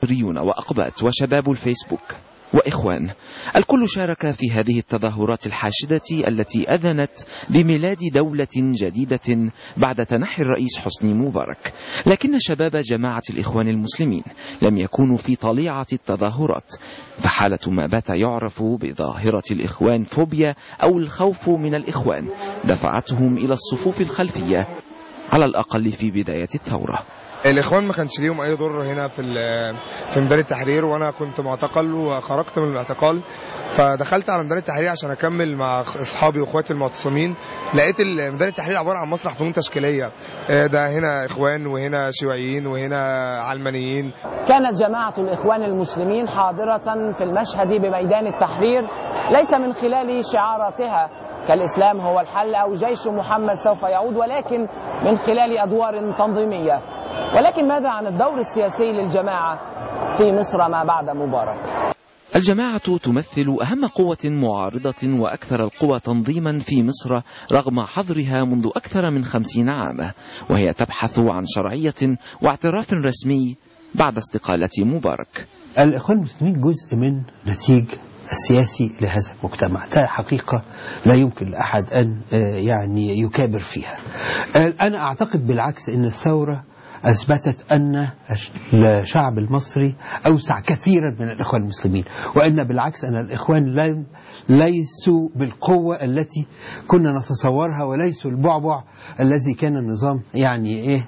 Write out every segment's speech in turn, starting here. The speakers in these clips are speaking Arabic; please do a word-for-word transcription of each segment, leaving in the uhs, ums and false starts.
مصريون وأقباط وشباب الفيسبوك وإخوان، الكل شارك في هذه التظاهرات الحاشدة التي أذنت بميلاد دولة جديدة بعد تنحي الرئيس حسني مبارك. لكن شباب جماعة الإخوان المسلمين لم يكونوا في طليعة التظاهرات، فحالة ما بات يعرف بظاهرة الإخوان فوبيا أو الخوف من الإخوان دفعتهم إلى الصفوف الخلفية على الأقل في بداية الثورة. الاخوان ما كانش ليهم اي ضر هنا في في ميدان التحرير، وانا كنت معتقل وخرجت من الاعتقال، فدخلت على ميدان التحرير عشان اكمل مع اصحابي واخواتي المعتصمين. لقيت ميدان التحرير عباره عن مسرح فنون تشكيليه، ده هنا اخوان وهنا شيوعيين وهنا علمانيين. كانت جماعه الاخوان المسلمين حاضره في المشهد بميدان التحرير ليس من خلال شعاراتها كالاسلام هو الحل او جيش محمد سوف يعود، ولكن من خلال ادوار تنظيميه. ولكن ماذا عن الدور السياسي للجماعة في مصر ما بعد مبارك؟ الجماعة تمثل أهم قوة معارضة وأكثر القوى تنظيما في مصر رغم حظرها منذ أكثر من خمسين عاما، وهي تبحث عن شرعية واعتراف رسمي بعد استقالة مبارك. الإخوان المسلمين جزء من نسيج السياسي لهذا المجتمع، ده حقيقة لا يمكن لأحد أن يعني يكابر فيها. أنا أعتقد بالعكس أن الثورة أثبتت أن الشعب المصري أوسع كثيرا من الإخوان المسلمين، وأن بالعكس أن الإخوان ليسوا بالقوة التي كنا نتصورها، وليسوا البعبع الذي كان النظام يعني إيه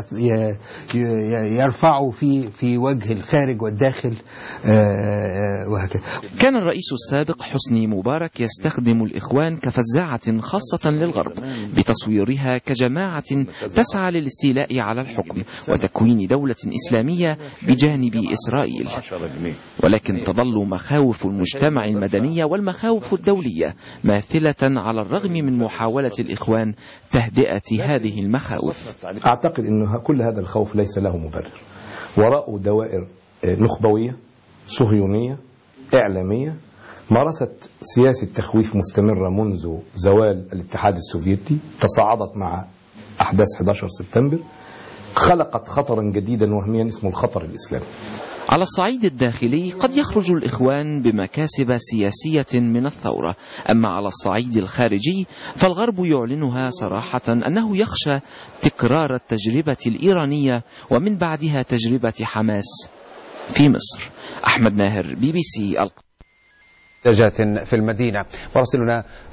يرفعه في في وجه الخارج والداخل وهكذا. كان الرئيس السابق حسني مبارك يستخدم الإخوان كفزاعة خاصة للغرب بتصويرها كجماعة تسعى للاستيلاء على الحكم وتكوين دولة إسلامية بجانب إسرائيل. ولكن تظل مخاوف المجتمع المدني والمخاوف الدولية ماثلة على الرغم من محاولة الإخوان تهدئة هذه المخاوف. أعتقد أن كل هذا الخوف ليس له مبرر، وراء دوائر نخبوية صهيونية إعلامية مارست سياسة تخويف مستمرة منذ زوال الاتحاد السوفيتي، تصاعدت مع أحداث أحد عشر سبتمبر، خلقت خطرا جديدا وهميا اسمه الخطر الإسلامي. على الصعيد الداخلي قد يخرج الإخوان بمكاسب سياسية من الثورة، أما على الصعيد الخارجي فالغرب يعلنها صراحة أنه يخشى تكرار التجربة الإيرانية ومن بعدها تجربة حماس في مصر. أحمد ماهر، بي بي سي. دجات في المدينة. مراسلنا